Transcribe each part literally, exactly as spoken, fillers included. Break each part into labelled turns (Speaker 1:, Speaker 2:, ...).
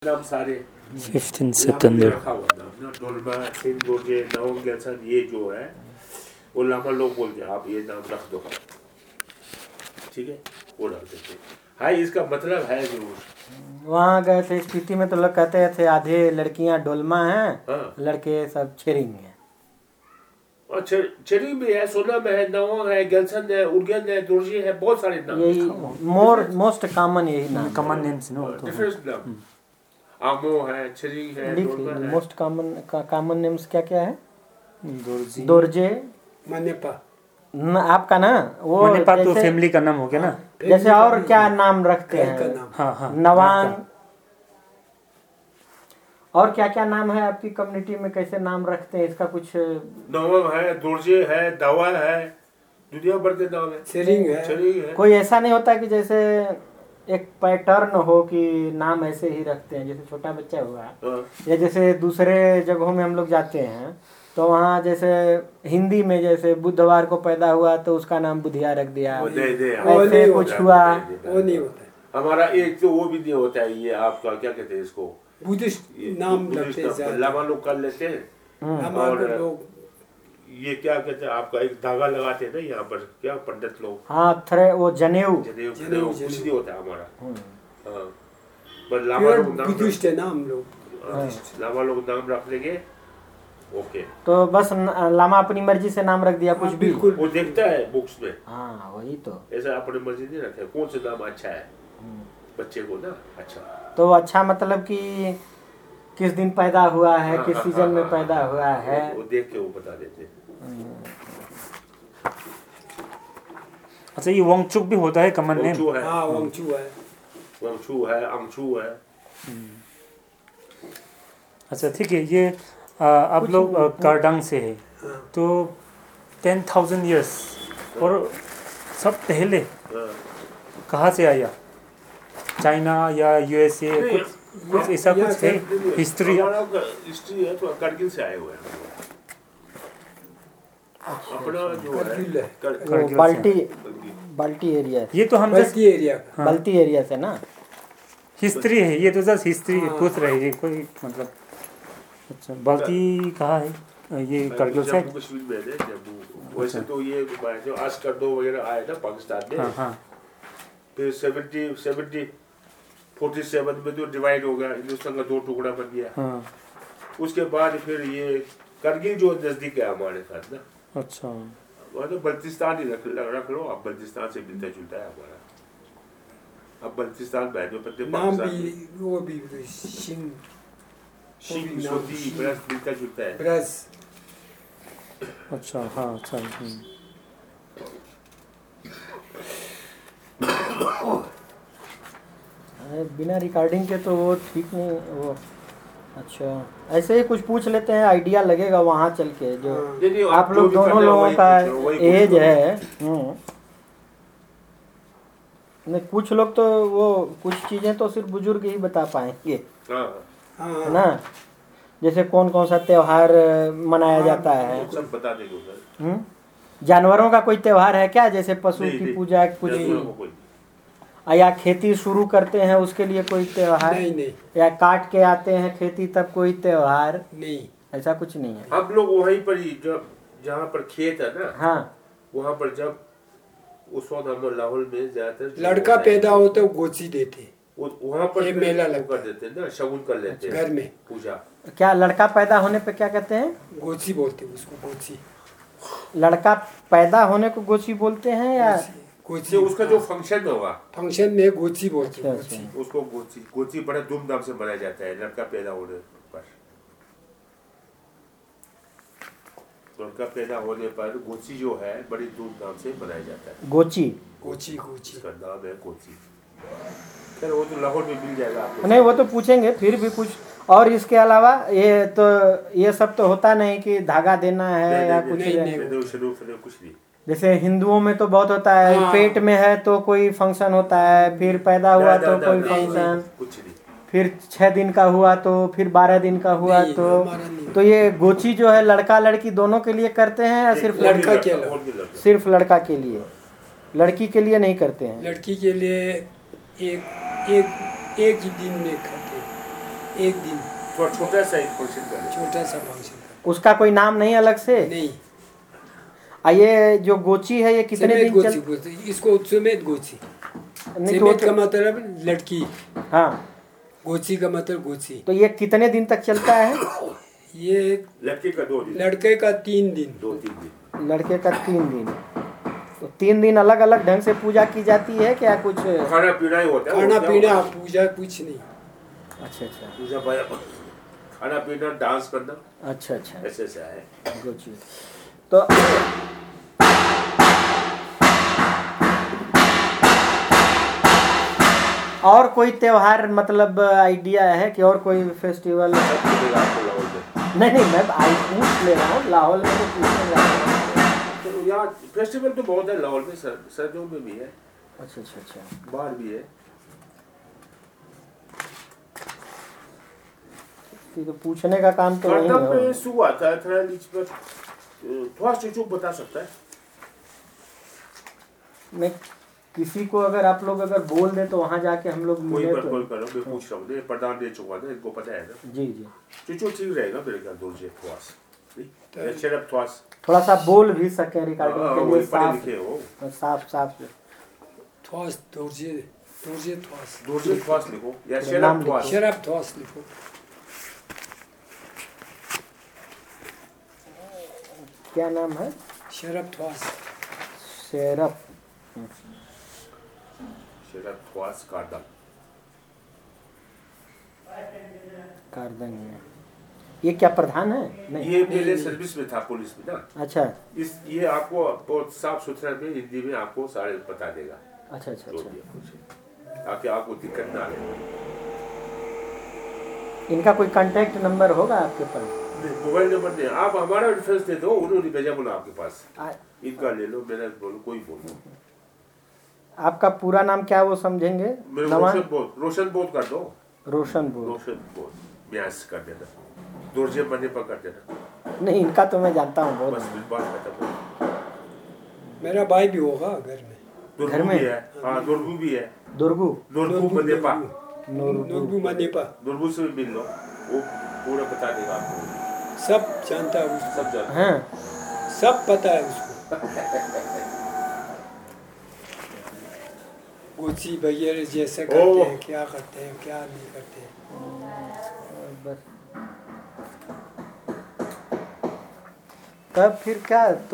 Speaker 1: नाम सारे
Speaker 2: फिफ्टीन सितंबर
Speaker 1: रखा हुआ नाम ना डोलमा सिंह दोर्जे नवम गेल्सन ये जो है वो लामा लोग बोलते हैं आप ये नाम रख दो ठीक है वो डाल देते हाँ इसका मतलब है जरूर।
Speaker 3: वहाँ गए थे स्पीति में तो लोग कहते थे आधे लड़कियाँ डोलमा हैं
Speaker 1: हाँ
Speaker 3: लड़के सब छेरिंग हैं।
Speaker 1: और चेरी भी है सोनम है नवम है गेल्सन है उर्गेन है दोर्जे है बहुत सारे नाम
Speaker 3: यही मोर मोस्ट कॉमन यही नाम
Speaker 2: कॉमन नेम्स नो
Speaker 1: डिफरेंट नाम आमो है चेरी है डोलमा है
Speaker 3: मोस्ट कॉमन कॉमन नेम्स क्या क्या है?
Speaker 2: दोर्जी
Speaker 3: दोर्जे
Speaker 4: मनेपा
Speaker 3: न, आपका ना वो
Speaker 2: मनेपा तो
Speaker 3: जैसे-
Speaker 2: फैमिली का नाम हो गया ना।
Speaker 3: जैसे और क्या नाम रखते
Speaker 4: घर का
Speaker 3: हैं?
Speaker 4: नाम
Speaker 2: हाँ हाँ
Speaker 3: नवान और क्या क्या नाम है आपकी कम्युनिटी में कैसे नाम रखते हैं इसका कुछ?
Speaker 1: नवम है दोर्जे है दावा है दुनिया भर के नाम है
Speaker 4: शेरिंग है
Speaker 1: चेरी है
Speaker 3: कोई ऐसा नहीं होता कि जैसे एक पैटर्न हो कि नाम ऐसे ही रखते हैं जैसे छोटा बच्चा हुआ
Speaker 1: हाँ,
Speaker 3: या जैसे दूसरे जगहों में हम लोग जाते हैं तो वहाँ जैसे हिंदी में जैसे बुधवार को पैदा हुआ तो उसका नाम बुधिया रख दिया
Speaker 1: वो दे दे
Speaker 4: वो
Speaker 3: ऐसे
Speaker 4: नहीं
Speaker 3: कुछ
Speaker 1: होता,
Speaker 3: हुआ।
Speaker 1: दे दे,
Speaker 4: वो नहीं होता है।
Speaker 1: हमारा एक तो वो भी नहीं होता है ये आपका क्या कहते हैं इसको
Speaker 4: बुद्धिस्ट
Speaker 1: ये
Speaker 4: नाम
Speaker 1: बुद्धिस्ट
Speaker 4: रखते हैं
Speaker 1: नाम,
Speaker 4: ज्यादा।
Speaker 1: लामा लोग कर लेते हैं
Speaker 4: लामा
Speaker 1: और
Speaker 4: को लोग
Speaker 1: ये क्या कहते हैं आपका एक धागा लगाते हैं ना यहाँ पर क्या पंडित लोग
Speaker 3: हाँ थ्रे वो जनेऊ
Speaker 1: जनेऊ
Speaker 4: जनेऊ,
Speaker 1: जनेऊ कुछ
Speaker 4: जनेऊ।
Speaker 1: नहीं होता हमारा हाँ पर लामा
Speaker 4: प्योर
Speaker 1: लोग नाम
Speaker 4: बुद्धिस्ट है ना हम लोग।
Speaker 1: रख- लामा लोग नाम रख लेंगे ओके
Speaker 3: तो बस न- लामा अपनी मर्जी से नाम रख दिया कुछ
Speaker 4: हाँ,
Speaker 3: भी।
Speaker 4: बिल्कुल
Speaker 1: वो देखता है बुक्स में
Speaker 3: हाँ वही तो।
Speaker 1: ऐसा अपनी मर्जी नहीं रखे कौन सा नाम अच्छा है बच्चे को ना अच्छा
Speaker 3: तो अच्छा मतलब कि किस दिन पैदा हुआ है
Speaker 1: हाँ,
Speaker 3: किस
Speaker 1: हाँ,
Speaker 3: सीजन
Speaker 1: हाँ,
Speaker 3: में
Speaker 1: हाँ,
Speaker 3: पैदा
Speaker 1: हाँ,
Speaker 3: हुआ है।
Speaker 1: वो वो देख के वो बता देते हैं।
Speaker 2: अच्छा ये वोंगचुक भी होता है कॉमन नेम।
Speaker 1: वंगचू है
Speaker 4: हाँ वंगचू है
Speaker 1: वंगचू है अंगचू है
Speaker 2: अच्छा ठीक है ये आ, आप लोग आ, कार्डांग से है
Speaker 4: हाँ
Speaker 2: तो टेन थाउजेंड ईयर्स और सब पहले
Speaker 1: हाँ।
Speaker 2: कहाँ से आया? चाइना या यूएसए कुछ कुछ ऐसा
Speaker 4: या
Speaker 2: कुछ है
Speaker 4: फिर-
Speaker 2: हिस्ट्री?
Speaker 1: हमारा हिस्ट्री है तो करगिल से आए हुए हैं अपना जो है
Speaker 4: करगिल है।
Speaker 1: कर-
Speaker 3: वो
Speaker 2: करगिल से।
Speaker 3: बाल्टी
Speaker 1: करगिल।
Speaker 3: बाल्टी एरिया
Speaker 2: ये तो हम जस्ट
Speaker 4: बस्ती एरिया का
Speaker 3: बल्ती एरिया से ना।
Speaker 2: हिस्ट्री है ये तो जस्ट हिस्ट्री
Speaker 4: हाँ।
Speaker 2: पूछ रहे हैं कोई मतलब। अच्छा बाल्टी कहाँ है? ये करगिल से।
Speaker 1: जम्मू कश्मीर में है जम्मू वैसे तो ये जो आस्कर दो वगैरह आए ना पाकिस्तान में
Speaker 2: हाँ हाँ
Speaker 1: फिर सेवेंटी सेवेंटी फोर्टी सेवन में तो डिवाइड हो गया हिंदुस्तान का दो टुकड़ा बन गया
Speaker 2: हाँ
Speaker 1: उसके बाद फिर ये करगिल जो नजदीक है हमारे साथ ना
Speaker 2: अच्छा
Speaker 1: वहाँ तो बल्तिस्तान ही रख रख लो अब बल्तिस्तान से मिलता जुलता है हमारा अब बल्तिस्तान बैठो पत्ते
Speaker 4: नाम
Speaker 1: पाकिस्तान
Speaker 4: भी वो भी सिंह
Speaker 1: सिंह
Speaker 4: नाम
Speaker 1: सोदी
Speaker 4: सिंह।
Speaker 1: ब्रज मिलता जुलता है
Speaker 4: ब्रज
Speaker 2: अच्छा हाँ अच्छा हम्म।
Speaker 3: अरे, बिना रिकॉर्डिंग के तो वो ठीक नहीं वो। अच्छा ऐसे ही कुछ पूछ लेते हैं आइडिया लगेगा वहाँ चल के जो
Speaker 4: हाँ।
Speaker 1: नहीं, नहीं,
Speaker 3: आप
Speaker 1: जो
Speaker 3: लोग
Speaker 1: भी
Speaker 3: दोनों
Speaker 1: करना है
Speaker 3: लोगों
Speaker 1: वही
Speaker 3: का
Speaker 1: पूछ लो, वही पूछ
Speaker 3: एज
Speaker 1: लो।
Speaker 3: है। हम्म। नहीं कुछ लोग तो वो कुछ चीजें तो सिर्फ बुजुर्ग ही बता पाएंगे
Speaker 1: हाँ
Speaker 4: हाँ
Speaker 3: है ना। जैसे कौन कौन सा त्योहार मनाया
Speaker 4: हाँ,
Speaker 3: जाता है।
Speaker 1: वो सब बता देंगे उधर
Speaker 3: हम्म? जानवरों का कोई त्योहार है क्या जैसे पशु
Speaker 1: नहीं,
Speaker 3: की
Speaker 1: नहीं,
Speaker 3: पूजा कुछ
Speaker 1: जानवरों को कोई नहीं।
Speaker 3: या खेती शुरू करते हैं उसके लिए कोई त्योहार
Speaker 4: नहीं नहीं
Speaker 3: या काट के आते हैं खेती तब कोई त्योहार
Speaker 4: नहीं
Speaker 3: ऐसा कुछ नहीं है।
Speaker 1: हम लोग वहीं पर ही जब जहाँ पर खेत है ना
Speaker 3: हाँ
Speaker 1: वहाँ पर जब उस वक्त हम लोग लाहौल में ज्यादातर जो
Speaker 4: लड़का
Speaker 1: होता है,
Speaker 4: पैदा होता है वो गोची देते
Speaker 1: वो- वहाँ पर
Speaker 4: ये
Speaker 1: फिर
Speaker 4: मेला
Speaker 1: वो
Speaker 4: लगता
Speaker 1: कर देते हैं ना शगुन कर लेते हैं
Speaker 4: घर में
Speaker 1: पूजा
Speaker 3: क्या लड़का पैदा होने पे क्या कहते हैं?
Speaker 4: गोची बोलते हैं उसको गोची
Speaker 3: लड़का पैदा होने को गोची बोलते हैं या
Speaker 4: गोची
Speaker 1: जो उसका जो फंक्शन होगा
Speaker 4: फंक्शन में गोची बोलते हैं
Speaker 3: अच्छा,
Speaker 4: गोची
Speaker 1: उसको गोची गोची बड़े धूमधाम से मनाया जाता है लड़का पैदा होने पर लड़का पैदा होने पर गोची जो है बड़ी धूमधाम से मनाया जाता है
Speaker 3: गोची?
Speaker 4: गोची गोची
Speaker 1: इसका नाम है गोची खैर वो तो लाहौर में मिल जाएगा आपको
Speaker 3: नहीं वो तो पूछेंगे फिर भी कुछ और इसके अलावा ये तो ये सब तो होता नहीं कि धागा देना है
Speaker 1: नहीं,
Speaker 3: या
Speaker 1: नहीं,
Speaker 3: कुछ
Speaker 4: नहीं,
Speaker 3: है।
Speaker 4: नहीं।
Speaker 1: नहीं, शुरू शुरू कुछ नहीं
Speaker 3: जैसे हिंदुओं में तो बहुत होता है
Speaker 4: हाँ।
Speaker 3: पेट में है तो कोई फंक्शन होता है फिर पैदा हुआ
Speaker 1: ना,
Speaker 3: तो
Speaker 1: ना,
Speaker 3: कोई
Speaker 1: ना,
Speaker 3: फंक्शन
Speaker 1: कुछ नहीं
Speaker 3: फिर छह दिन का हुआ तो फिर बारह दिन का हुआ
Speaker 4: नहीं,
Speaker 3: तो
Speaker 4: हमारा नहीं।
Speaker 3: तो ये गोची जो है लड़का लड़की दोनों के लिए करते हैं या सिर्फ
Speaker 1: और भी
Speaker 4: लड़का के
Speaker 1: और भी लड़का
Speaker 3: सिर्फ लड़का के लिए लड़की के लिए नहीं करते हैं?
Speaker 4: लड़की के लिए एक एक एक ही दिन में खाते हैं। एक दिन
Speaker 1: थोड़ा छोटा सा एक फंक्शन कर लें।
Speaker 4: छोटा सा फंक्शन
Speaker 3: उसका कोई नाम नहीं अलग से?
Speaker 4: नहीं,
Speaker 3: आ ये जो गोची है ये कितने
Speaker 4: समेत
Speaker 3: दिन
Speaker 4: गोची
Speaker 3: चल?
Speaker 4: बोलते हैं। इसको समेत गोची।
Speaker 3: नहीं तो,
Speaker 4: समेत का मतलब लड़की,
Speaker 3: हाँ,
Speaker 4: गोची का मतलब गोची।
Speaker 3: तो ये कितने दिन तक चलता है?
Speaker 4: ये
Speaker 1: लड़के का दो दिन,
Speaker 4: लड़के का तीन दिन।
Speaker 1: दो तीन दिन।
Speaker 3: लड़के का तीन दिन। तो तीन दिन अलग अलग ढंग से पूजा की जाती है क्या कुछ?
Speaker 1: खाना पीना ही होता है।
Speaker 4: खाना
Speaker 1: और क्या
Speaker 4: पीना
Speaker 1: होता है?
Speaker 4: पूजा कुछ नहीं।
Speaker 3: अच्छा अच्छा
Speaker 1: पूजा पाया, खाना पीना, डांस करना,
Speaker 3: अच्छा अच्छा
Speaker 1: ऐसे ऐसा है।
Speaker 3: गोची। तो और कोई त्योहार मतलब आइडिया है कि और कोई फेस्टिवल?
Speaker 1: सब मिलेगा आपको लाहौर में।
Speaker 3: नहीं नहीं, मैं आई पूछ ले रहा हूँ, लाहौर में तो पूछने जा रहा हूँ।
Speaker 1: तो यहाँ फेस्टिवल तो बहुत है लाहौर में, सर, सर्दियों में भी है,
Speaker 3: अच्छा अच्छा अच्छा।
Speaker 1: बाहर भी है।
Speaker 3: ये तो पूछने का काम तो नहीं
Speaker 1: करदम में
Speaker 3: है।
Speaker 1: सु आता है, थोड़ा लीच पर थोड़ा चुचुक बता सकता है।
Speaker 3: मैं किसी को अगर आप लोग अगर बोल दें तो वहाँ जाके हम लोग
Speaker 1: कोई
Speaker 3: मिले
Speaker 1: पर
Speaker 3: तो।
Speaker 1: कॉल करो, मैं पूछ रहा हूँ। ये प्रधान दे चुका था, इनको पता है ना।
Speaker 3: जी जी।
Speaker 1: चुचु ठीक रहेगा मेरे ख्याल, दूर से थोस नहीं, शरब थोस।
Speaker 3: थोड़ा सा बोल भी सके रिकॉर्डिंग
Speaker 1: हाँ,
Speaker 3: के
Speaker 1: वही
Speaker 3: लिए,
Speaker 1: पढ़े
Speaker 3: साफ
Speaker 1: लिखे हो।
Speaker 3: साफ साफ।
Speaker 4: थॉस दोर्जे दोर्जे थॉस
Speaker 1: दूर से थोस लिखो या
Speaker 3: नाम
Speaker 1: शरब
Speaker 3: लिखो।
Speaker 1: थोस।
Speaker 4: शराब थॉस लिखो।
Speaker 3: क्या नाम है?
Speaker 4: शराब थॉस।
Speaker 3: शेरप
Speaker 1: शरब थोस करदम।
Speaker 3: कारदंग में। ये क्या प्रधान है? नहीं।
Speaker 1: ये पहले सर्विस में था, पुलिस में ना।
Speaker 3: अच्छा
Speaker 1: इस ये आपको बहुत साफ सुथरा में हिंदी में आपको सारे बता देगा
Speaker 3: अच्छा अच्छा
Speaker 1: जो
Speaker 3: अच्छा।
Speaker 1: भी है कुछ, ताकि आपको दिक्कत ना आए।
Speaker 3: इनका कोई कांटेक्ट नंबर होगा आपके पास?
Speaker 1: मोबाइल नंबर दे, आप हमारा रेफरेंस दे दो, उन्होंने भेजा बोला आपके पास।
Speaker 3: आ,
Speaker 1: इनका ले लो, मेरा बोलो, कोई बोलो।
Speaker 3: आपका पूरा नाम क्या वो समझेंगे?
Speaker 1: मेरे
Speaker 3: नवान
Speaker 1: रोशन बोध, रोशन बोध कर दो,
Speaker 3: रोशन बोल।
Speaker 1: रोशन बोध म्यास कर देना, दुर्जे बने पर कर देना,
Speaker 3: नहीं, इनका तो मैं जानता हूँ
Speaker 1: बस
Speaker 3: बहुत।
Speaker 1: बात खत्म।
Speaker 4: मेरा भाई भी होगा घर में।
Speaker 1: दुर्गू
Speaker 3: घर में?
Speaker 1: भी है, हाँ दुर्गू भी है,
Speaker 3: दुर्गू
Speaker 1: दुर्गू बनेपा,
Speaker 4: नूरबू मनेपा
Speaker 1: दुर्गू से भी मिल लो, वो पूरा बता देगा आपको,
Speaker 4: सब जानता है उसको,
Speaker 1: सब जानते
Speaker 3: हैं।
Speaker 4: सब पता है उसको। गोची वगैरह जैसे करते
Speaker 1: ओह।
Speaker 4: हैं, क्या करते हैं, क्या नहीं करते हैं।
Speaker 3: बस तब फिर क्या, तो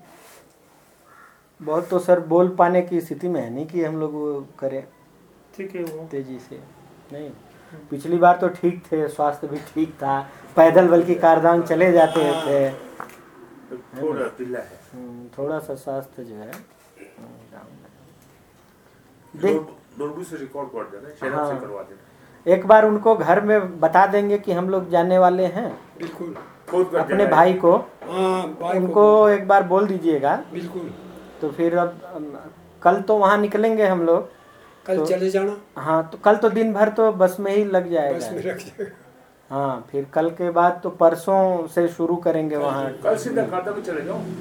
Speaker 3: बहुत तो सर बोल पाने की स्थिति में है नहीं कि हम लोग वो करें
Speaker 2: ठीक है वो।
Speaker 3: तेजी से। नहीं, पिछली बार तो ठीक थे, स्वास्थ्य भी ठीक था, पैदल बल्कि कारदांग चले जाते थे।
Speaker 1: थोड़ा ढीला है।
Speaker 3: हम्म, थोड़ा सा स्वास्थ्य जो है देख।
Speaker 1: दुर्गू से रिकॉर्ड कर देना, शहर
Speaker 3: हाँ।
Speaker 1: से करवा देना,
Speaker 3: एक बार उनको घर में बता देंगे कि हम लोग जाने वाले हैं,
Speaker 4: बिल्कुल।
Speaker 1: खुद कर
Speaker 3: अपने
Speaker 1: देना।
Speaker 3: भाई को
Speaker 4: हाँ, भाई
Speaker 3: उनको
Speaker 4: को
Speaker 3: एक बार बोल दीजिएगा।
Speaker 4: बिल्कुल।
Speaker 3: तो फिर अब अम, कल तो वहाँ निकलेंगे हम लोग।
Speaker 4: कल
Speaker 3: तो,
Speaker 4: चले जाना,
Speaker 3: हाँ, तो कल तो दिन भर तो बस में ही लग
Speaker 4: बस में
Speaker 3: जाएगा।
Speaker 4: रख जाएगा।
Speaker 3: हाँ, फिर कल के बाद तो परसों से शुरू करेंगे वहाँ।
Speaker 1: कल सीधा खाता में चले जाओ,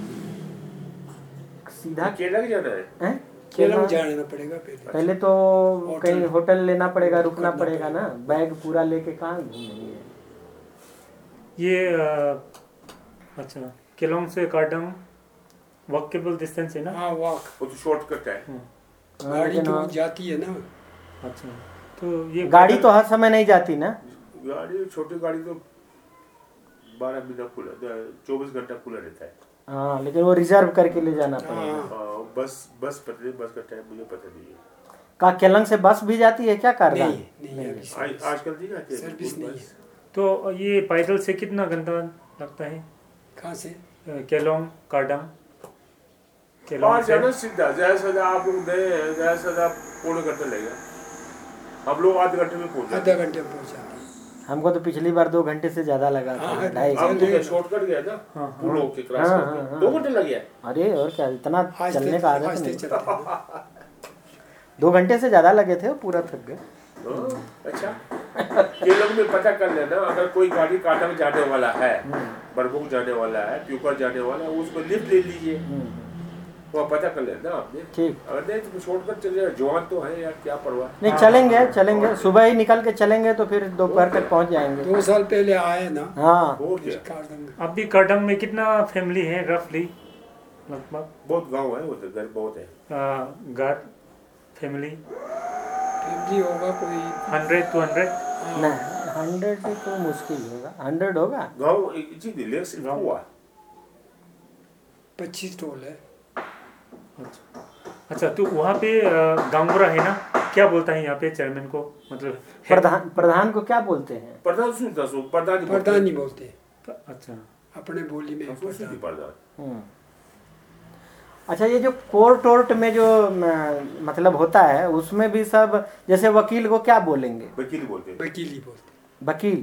Speaker 3: सीधा
Speaker 1: केला की जाना है।
Speaker 3: हैं?
Speaker 4: केरल
Speaker 3: केला?
Speaker 4: जाना पड़ेगा पहले।
Speaker 3: पहले तो
Speaker 4: होटल।
Speaker 3: कहीं होटल लेना पड़ेगा, रुकना
Speaker 4: करना
Speaker 3: पड़ेगा ना, बैग पूरा लेके कहाँ घूमेंगे।
Speaker 2: ये अ, अच्छा केलोंग से कार्डंग वॉकेबल डिस्टेंस है ना?
Speaker 4: हाँ, वॉक
Speaker 1: वो तो शॉर्टकट है।
Speaker 3: हाँ,
Speaker 4: गाड़ी
Speaker 3: लेकिन
Speaker 4: तो
Speaker 3: वहाँ-
Speaker 4: जाती है ना।
Speaker 2: अच्छा तो ये
Speaker 3: गाड़ी तो हर समय नहीं जाती ना।
Speaker 1: गाड़ी, छोटी गाड़ी तो बारह महीना खुला, चौबीस घंटा खुला रहता है।
Speaker 3: हाँ, लेकिन वो रिजर्व करके ले जाना पड़ेगा।
Speaker 4: हाँ,
Speaker 1: हाँ, बस बस पता नहीं, बस का टाइम मुझे पता नहीं है।
Speaker 3: का केलंग से बस भी जाती है क्या कारदांग?
Speaker 4: नहीं नहीं अभी
Speaker 1: आज
Speaker 4: सर्विस-
Speaker 1: आजकल नहीं आते हैं,
Speaker 4: सर्विस नहीं
Speaker 1: बस।
Speaker 4: है।
Speaker 2: तो ये पैदल से कितना घंटा लगता है?
Speaker 4: कहाँ से?
Speaker 2: अ, केलोंग कार्डंग केलोंग
Speaker 1: वहाँ
Speaker 2: से
Speaker 1: जाना सीधा, जैसा जैसा आप लोग गए हैं, जैसा जैसा पौने घंटे लगेगा, हम लोग आधे घंटे में पहुंच
Speaker 4: आधा
Speaker 1: जाते हैं।
Speaker 4: घंटे में पहुँचाते हैं।
Speaker 3: हमको तो पिछली बार दो घंटे से ज्यादा लगा था,
Speaker 4: हाँ,
Speaker 3: ढाई
Speaker 1: हम
Speaker 3: घंटे।
Speaker 1: तो शॉर्टकट गया था,
Speaker 2: हाँ,
Speaker 1: पुल होके क्रॉस
Speaker 3: हाँ,
Speaker 1: करके,
Speaker 3: हाँ, हाँ।
Speaker 1: दो घंटे लग गया।
Speaker 3: अरे और क्या, इतना
Speaker 4: आज
Speaker 3: चलने
Speaker 4: तक-
Speaker 3: का आदत
Speaker 4: आज तक
Speaker 3: नहीं।
Speaker 4: चलते हैं ना।
Speaker 3: दो घंटे से ज्यादा लगे थे, वो पूरा थक गए।
Speaker 1: हाँ, अच्छा केलंग में पता कर लेना, अगर कोई गाड़ी काटक जाने वाला है, बरबुक जाने वाला है, प्यूकर जाने वाला है, उसको लिफ्ट ले लीजिए।
Speaker 3: हम्म,
Speaker 1: वो पता कर लेना आपने।
Speaker 3: ठीक।
Speaker 1: अगर नहीं तो छोड़कर चले जाओ, जवान तो है यार, क्या परवाह।
Speaker 3: नहीं चलेंगे चलेंगे, सुबह ही निकल के चलेंगे तो फिर दोपहर तक पहुंच जाएंगे।
Speaker 4: दो साल पहले आए ना
Speaker 3: हाँ
Speaker 1: हो गया।
Speaker 4: कार्डन में।
Speaker 2: अभी करडम में कितना फैमिली है रफली लगभग?
Speaker 1: बहुत गांव है उधर, घर बहुत है।
Speaker 2: आ, घर फैमिली
Speaker 4: फैमिली होगा कोई
Speaker 2: हंड्रेड टू हंड्रेड?
Speaker 3: नहीं हंड्रेड से तो मुश्किल होगा, हंड्रेड होगा।
Speaker 1: गांव एक चीज ले सिर्फ
Speaker 2: गाँव।
Speaker 1: हुआ
Speaker 4: पच्चीस टोल है।
Speaker 2: अच्छा अच्छा, तो वहाँ पे अ, गांगुरा है ना, क्या बोलता है यहाँ पे चेयरमैन को, मतलब है-
Speaker 3: प्रधान प्रधान को क्या बोलते हैं?
Speaker 1: प्रधान सुनता सो प्रधान
Speaker 4: प्रधान नहीं बोलते,
Speaker 2: अच्छा
Speaker 4: अपने बोली में
Speaker 1: प्रधान
Speaker 4: प्रधान।
Speaker 1: प्रधान
Speaker 3: हम्म। अच्छा ये जो कोर्ट वोर्ट में जो म, मतलब होता है उसमें भी सब, जैसे वकील को क्या बोलेंगे?
Speaker 1: वकील बोलते हैं।
Speaker 4: वकील ही बोलते।
Speaker 3: वकील।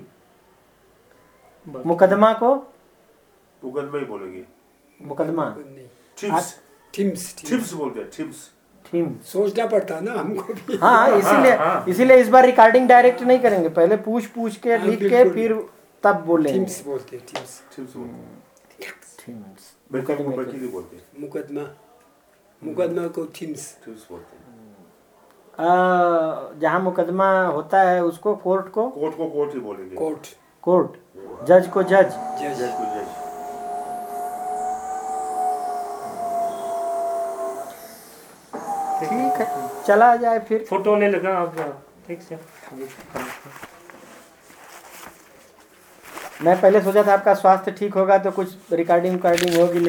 Speaker 3: मुकदमा को
Speaker 1: मुकदमा ही बोलेंगे।
Speaker 3: मुकदमा
Speaker 4: नहीं,
Speaker 1: टिप्स
Speaker 4: टिम्स
Speaker 1: टिप्स बोलते हैं, टिप्स।
Speaker 3: थीम।
Speaker 4: सोचना पड़ता ना हमको भी।
Speaker 3: हाँ इसीलिए
Speaker 2: हाँ।
Speaker 3: इसीलिए इस बार रिकॉर्डिंग डायरेक्ट नहीं करेंगे, पहले पूछ पूछ के
Speaker 4: हाँ,
Speaker 3: लिख के
Speaker 4: बिल्कुल।
Speaker 3: फिर तब बोलेंगे।
Speaker 4: टिम्स बोलते टिम्स।
Speaker 1: टिप्स बोलते हैं।
Speaker 3: थीम्स।
Speaker 1: वकील को वकील ही बोलते हैं,
Speaker 4: मुकदमा मुकदमा को टिम्स।
Speaker 1: टिप्स बोलते हैं।
Speaker 3: आ, जहाँ मुकदमा होता है उसको कोर्ट को
Speaker 1: कोर्ट को कोर्ट ही बोलेंगे।
Speaker 4: कोर्ट
Speaker 3: कोर्ट, जज को जज।
Speaker 4: जज।
Speaker 1: जज को जज।
Speaker 3: ठीक है चला जाए फिर।
Speaker 2: फोटो ले लगा आप, ठीक से।
Speaker 3: मैं पहले सोचा था आपका स्वास्थ्य ठीक होगा तो कुछ रिकॉर्डिंग रिकॉर्डिंग होगी।